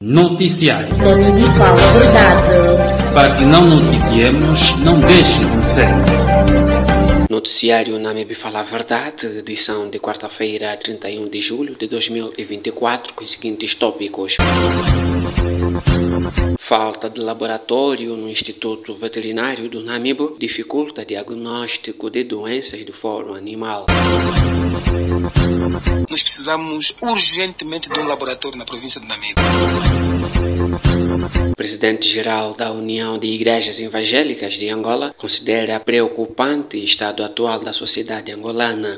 Noticiário. Namíbia fala a verdade. Para que não noticiemos, não deixe de acontecer. Noticiário Namíbia fala a verdade, edição de quarta-feira, 31 de julho de 2024, com os seguintes tópicos. Falta de laboratório no Instituto Veterinário do Namibo dificulta diagnóstico de doenças do foro animal. Nós precisamos urgentemente de um laboratório na província de Namibo. O presidente-geral da União de Igrejas Evangélicas de Angola considera preocupante o estado atual da sociedade angolana.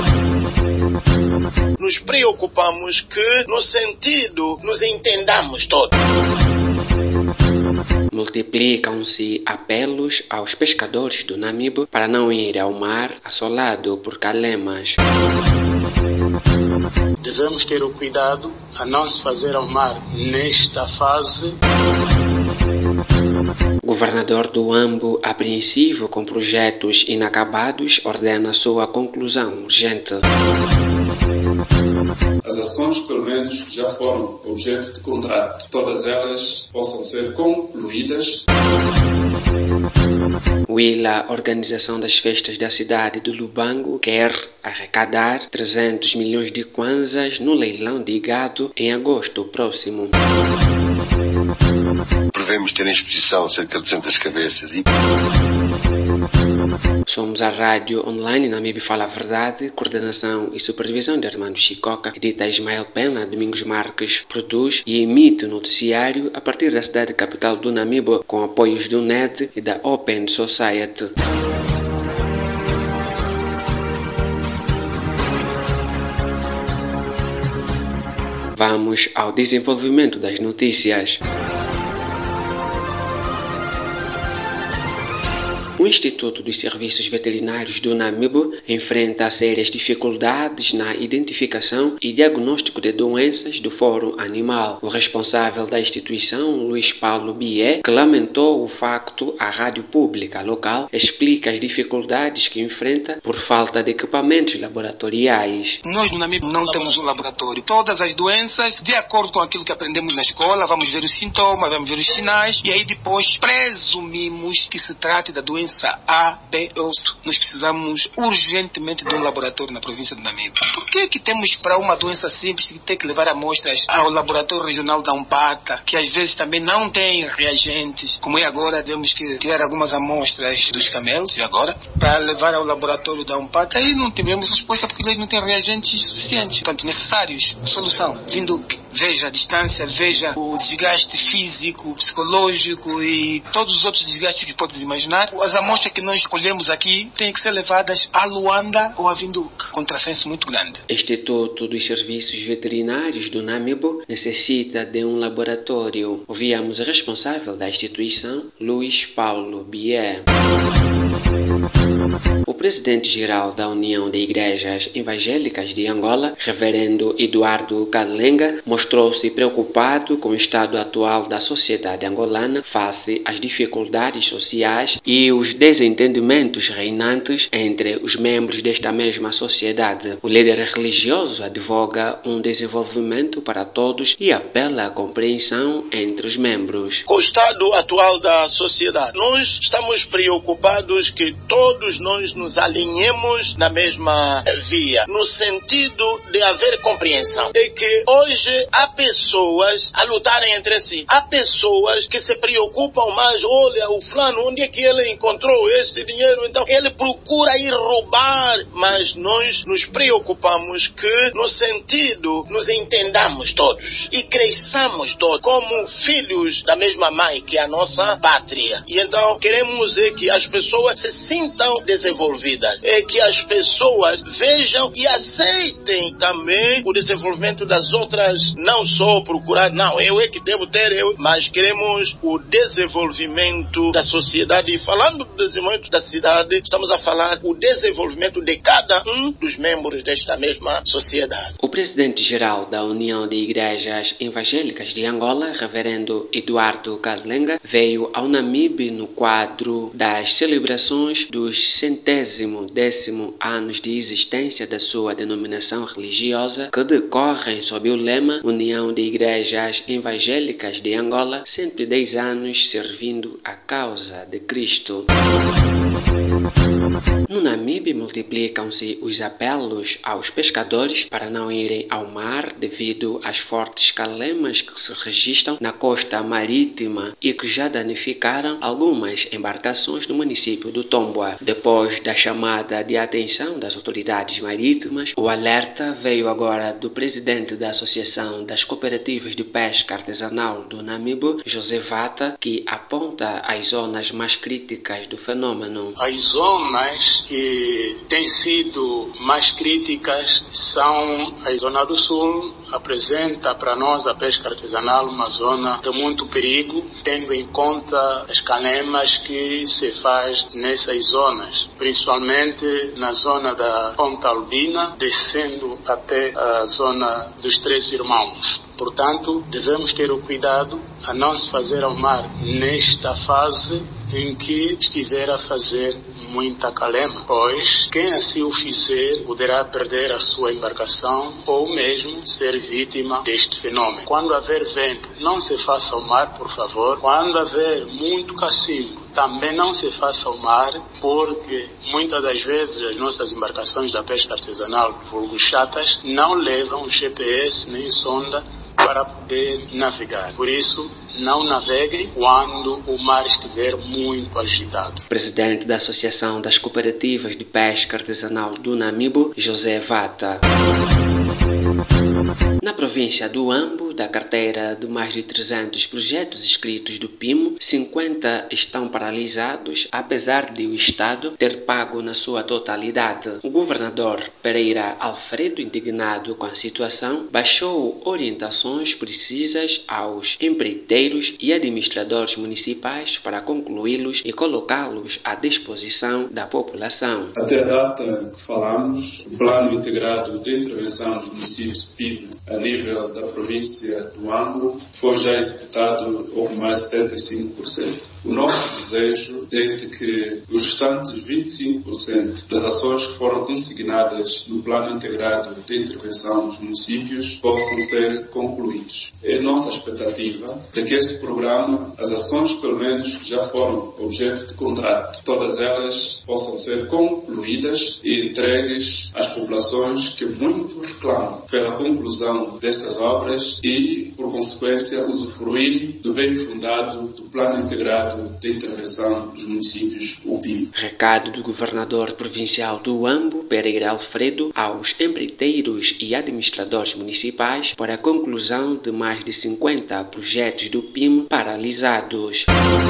Nos preocupamos que, no sentido, nos entendamos todos. Multiplicam-se apelos aos pescadores do Namibo para não ir ao mar assolado por calemas. Devemos ter o cuidado a não se fazer ao mar nesta fase. O governador do Ambo, apreensivo com projetos inacabados, ordena sua conclusão urgente. As ações, pelo menos, que já foram objeto de contrato, todas elas possam ser concluídas. Willa, organização das festas da cidade de Lubango, quer arrecadar 300 milhões de kwanzas no leilão de gado em agosto próximo. Prevemos ter em exposição cerca de 200 cabeças e... Somos a rádio online Namíbia Fala a Verdade, coordenação e supervisão de Armando Chicoca, edita Ismael Pena, Domingos Marques produz e emite o noticiário a partir da cidade capital do Namibo, com apoios do NED e da Open Society. Vamos ao desenvolvimento das notícias. O Instituto dos Serviços Veterinários do Namibo enfrenta sérias dificuldades na identificação e diagnóstico de doenças do foro animal. O responsável da instituição, Luís Paulo Bié, que lamentou o facto à rádio pública local, explica as dificuldades que enfrenta por falta de equipamentos laboratoriais. Nós no Namibo não temos um laboratório. Todas as doenças, de acordo com aquilo que aprendemos na escola, vamos ver os sintomas, vamos ver os sinais e aí depois presumimos que se trate da doença A, B ou C. Nós precisamos urgentemente de um laboratório na província de Namibo. Por que temos para uma doença simples que ter que levar amostras ao laboratório regional da Umpata, que às vezes também não tem reagentes, como é agora, temos que tirar algumas amostras dos camelos, e agora, para levar ao laboratório da Umpata, aí não tivemos resposta porque eles não têm reagentes suficientes, portanto necessários. Solução, Vinduque. Veja a distância, veja o desgaste físico, psicológico e todos os outros desgastes que podes imaginar. As amostras que nós escolhemos aqui têm que ser levadas a Luanda ou a Vinduque. Contrassenso muito grande. Instituto dos Serviços Veterinários do Namibo necessita de um laboratório. Ouvimos o responsável da instituição, Luís Paulo Bié. O presidente-geral da União de Igrejas Evangélicas de Angola, reverendo Eduardo Kalenga, mostrou-se preocupado com o estado atual da sociedade angolana face às dificuldades sociais e os desentendimentos reinantes entre os membros desta mesma sociedade. O líder religioso advoga um desenvolvimento para todos e apela à compreensão entre os membros. Com o estado atual da sociedade, nós estamos preocupados que todos nós nos alinhemos na mesma via, no sentido de haver compreensão. E que hoje há pessoas a lutarem entre si. Há pessoas que se preocupam mais, olha, o fulano, onde é que ele encontrou esse dinheiro? Então, ele procura ir roubar, mas nós nos preocupamos que, no sentido, nos entendamos todos e cresçamos todos como filhos da mesma mãe, que é a nossa pátria. E então, queremos que as pessoas se sintam desenvolvidas, é que as pessoas vejam e aceitem também o desenvolvimento das outras, não só procurar, não, eu é que devo ter, mas queremos o desenvolvimento da sociedade. E falando do desenvolvimento da cidade, estamos a falar o desenvolvimento de cada um dos membros desta mesma sociedade. O presidente-geral da União de Igrejas Evangélicas de Angola, reverendo Eduardo Kalenga, veio ao Namibe no quadro das celebrações dos centenários 110º anos de existência da sua denominação religiosa, que decorrem sob o lema União de Igrejas Evangélicas de Angola, 110 anos servindo a causa de Cristo. No Namibe, multiplicam-se os apelos aos pescadores para não irem ao mar devido às fortes calemas que se registram na costa marítima e que já danificaram algumas embarcações no município do Tomboa. Depois da chamada de atenção das autoridades marítimas, o alerta veio agora do presidente da Associação das Cooperativas de Pesca Artesanal do Namibe, José Vata, que aponta as zonas mais críticas do fenômeno. As zonas que têm sido mais críticas são a zona do sul, apresenta para nós a pesca artesanal uma zona de muito perigo, tendo em conta as calemas que se faz nessas zonas, principalmente na zona da Ponta Albina, descendo até a zona dos Três Irmãos. Portanto, devemos ter o cuidado a não se fazer ao mar nesta fase em que estiver a fazer muita calema, pois quem assim o fizer poderá perder a sua embarcação ou mesmo ser vítima deste fenômeno. Quando haver vento, não se faça ao mar, por favor. Quando haver muito cacimbo, também não se faça ao mar, porque muitas das vezes as nossas embarcações da pesca artesanal, vulgo chatas, não levam GPS nem sonda para poder navegar. Por isso, não naveguem quando o mar estiver muito agitado. Presidente da Associação das Cooperativas de Pesca Artesanal do Namibe, José Vata. Na província do Ambo, da carteira de mais de 300 projetos inscritos do PIMO, 50 estão paralisados, apesar de o Estado ter pago na sua totalidade. O governador Pereira Alfredo, indignado com a situação, baixou orientações precisas aos empreiteiros e administradores municipais para concluí-los e colocá-los à disposição da população. Até a data que falamos, o Plano Integrado de Intervenção dos Municípios PIMO a nível da província do Ambo foi já executado pouco mais de 75%. O nosso desejo é de que os restantes 25% das ações que foram consignadas no Plano Integrado de Intervenção dos Municípios possam ser concluídos. É a nossa expectativa de que este programa, as ações pelo menos que já foram objeto de contrato, todas elas possam ser concluídas e entregues às populações que muito reclamam pela conclusão destas obras e, por consequência, usufruir do bem fundado do Plano Integrado de Intervenção dos Municípios, o PIM. Recado do governador provincial do Ambo, Pereira Alfredo, aos empreiteiros e administradores municipais para a conclusão de mais de 50 projetos do PIM paralisados.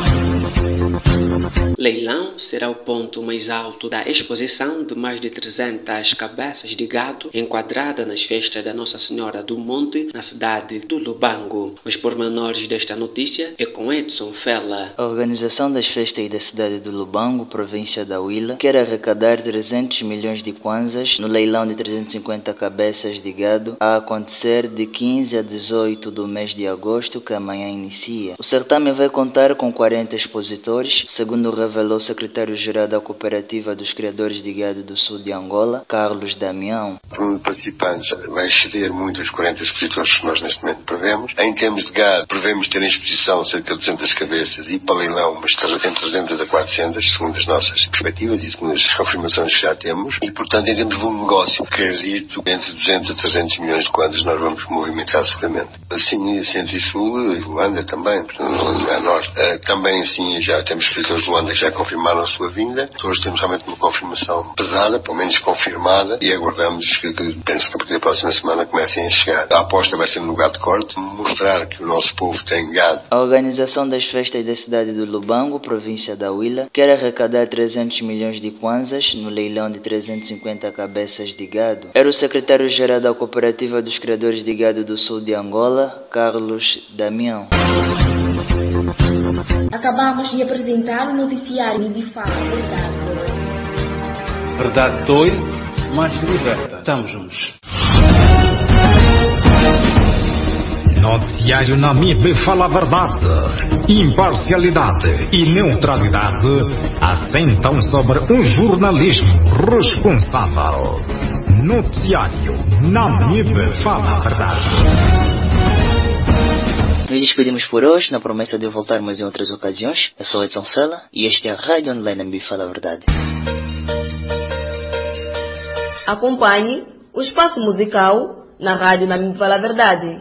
Leilão será o ponto mais alto da exposição de mais de 300 cabeças de gado enquadrada nas festas da Nossa Senhora do Monte, na cidade do Lubango. Os pormenores desta notícia é com Edson Fela. A organização das festas da cidade do Lubango, província da Huila, quer arrecadar 300 milhões de kwanzas no leilão de 350 cabeças de gado a acontecer de 15 a 18 do mês de agosto, que amanhã inicia. O certame vai contar com 40 expositores, segundo revelou o secretário-geral da Cooperativa dos Criadores de Gado do Sul de Angola, Carlos Damião. O número de participantes vai exceder muito os 40 expositores que nós neste momento prevemos. Em termos de gado, prevemos ter em exposição cerca de 200 cabeças e para leilão mas entre 300 a 400, segundo as nossas perspectivas e segundo as confirmações que já temos. E, portanto, em termos de volume de negócio, acredito que entre 200 a 300 milhões de kwanzas nós vamos movimentar seguramente. Assim, Centro e Sul, e Luanda também, portanto, a Norte. Também, assim, já temos expositores de Luanda que já confirmaram a sua vinda. Hoje temos realmente uma confirmação pesada, pelo menos confirmada, e aguardamos que penso que a partir da próxima semana comecem a chegar. A aposta vai ser no gado de corte, mostrar que o nosso povo tem gado. A organização das festas da cidade do Lubango, província da Huila, quer arrecadar 300 milhões de kwanzas no leilão de 350 cabeças de gado. Era o secretário-geral da Cooperativa dos Criadores de Gado do Sul de Angola, Carlos Damião. Acabamos de apresentar o noticiário de Fala Verdade. Verdade dói, mas liberta. Estamos juntos. Noticiário Namibe fala a verdade. Imparcialidade e neutralidade assentam sobre um jornalismo responsável. Noticiário Namibe fala a verdade. Nos despedimos por hoje, na promessa de voltarmos em outras ocasiões. Eu sou Edson Fela e este é a Rádio Online Namibe Fala a Verdade. Acompanhe o espaço musical na Rádio Namibe Fala a Verdade.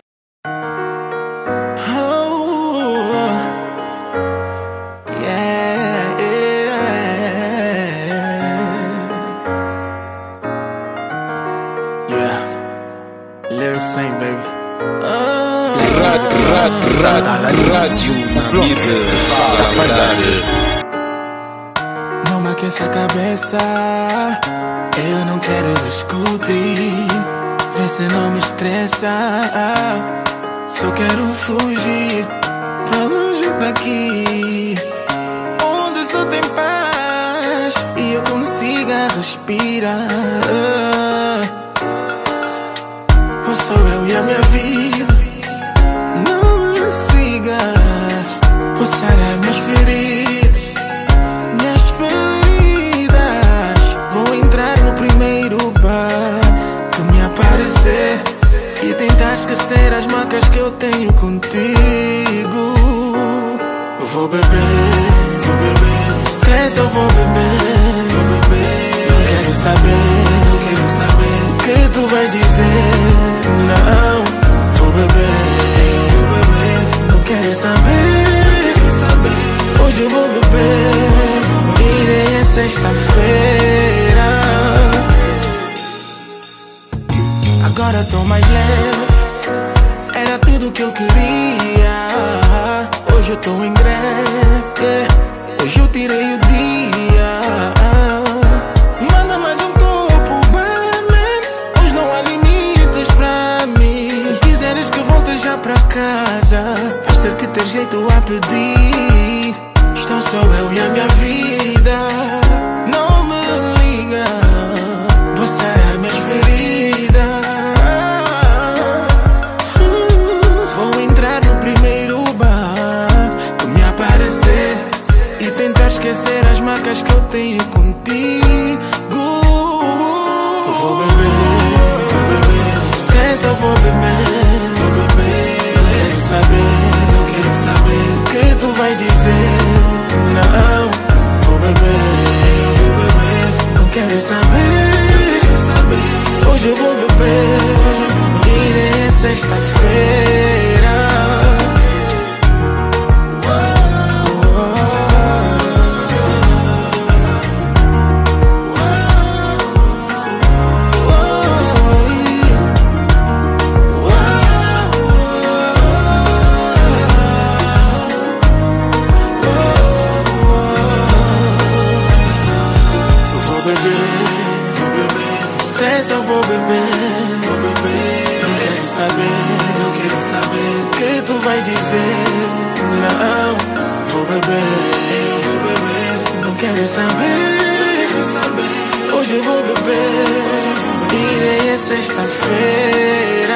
Rádio Namibe Fala a Verdade. Não me aqueça a cabeça, eu não quero discutir. Vê se não me estressa, só quero fugir pra longe daqui, onde só tem paz e eu consiga respirar. Vou só eu e a minha vida. Vou sarar minhas feridas. Vou entrar no primeiro bar que me aparecer e tentar esquecer as marcas que eu tenho contigo. Eu vou beber, estresse eu vou beber. Não quero saber o que tu vai dizer. Não, vou beber, não quero saber. Hoje eu vou beber, e nem é sexta-feira. Agora tô mais leve, era tudo que eu queria. Hoje eu tô em greve, hoje eu tirei o dia. Manda mais um copo, barman, hoje não há limites pra mim. Se quiseres que volte já pra casa, vais ter que ter jeito a pedir. Estou só eu e a minha vida. Não me liga, vou sarar minhas feridas. Vou entrar no primeiro bar que me aparecer e tentar esquecer as marcas que eu tenho contigo. Eu vou beber, estresse eu vou beber. Não quero saber o que tu vai dizer. Não, vou beber, não quero saber. Hoje eu vou beber, e nem é sexta-feira. Eu vou beber, não quero saber o que tu vai dizer. Não, vou beber, não quero saber. Hoje eu vou beber, e nem é sexta-feira.